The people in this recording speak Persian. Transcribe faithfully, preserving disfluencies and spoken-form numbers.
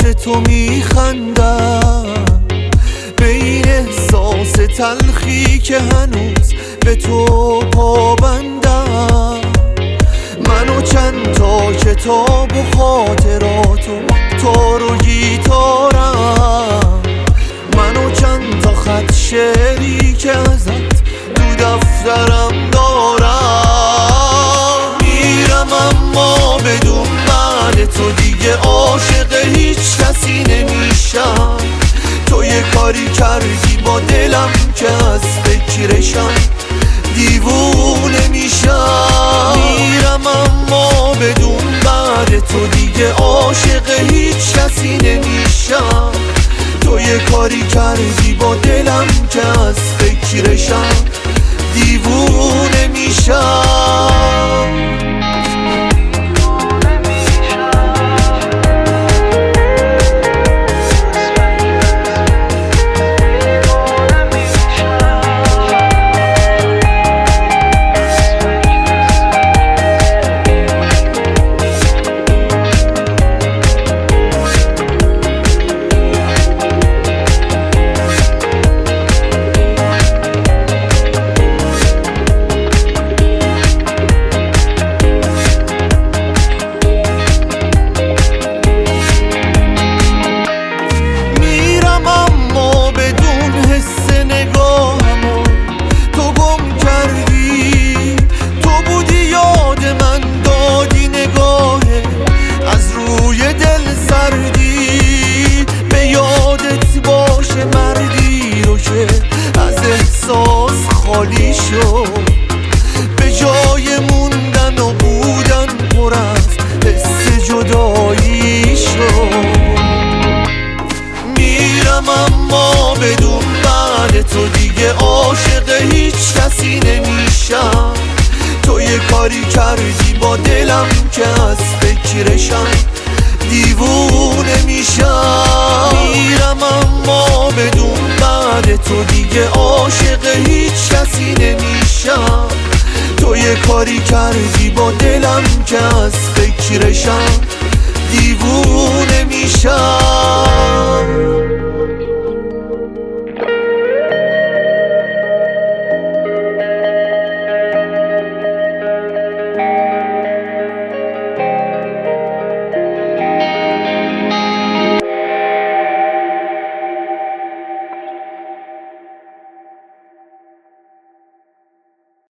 واسه تو میخندم، به این احساس تلخی که هنوز به تو پابندم. منو چند تا کتاب و خاطرات و تار و گیتارم، منو چند تا خط شعری که ازت تو دفترم دارم. میرم اما بدون بعد تو دیگه عاشق هیچ کسی نمیشم. تو یه کاری کردی با دلم که از فکرشم دیوونه میشم. میرم اما بدون بعد تو دیگه عاشق هیچ کسی نمیشم. تو یه کاری کردی با دلم که از فکرشم دیوونه میشم. خالی شد به جای موندن و بودن پر از حس جدایی شد. میرم اما بدون بعد تو دیگه عاشق هیچ کسی نمیشم. تو یه کاری کردی با دلم که از فکرشم دیوونه میشم. میرم اما بدون بعد تو دیگه عاشق هیچ کسی نمیشم. تو یه کاری کردی با دلم که از فکرشم دیوونه میشم.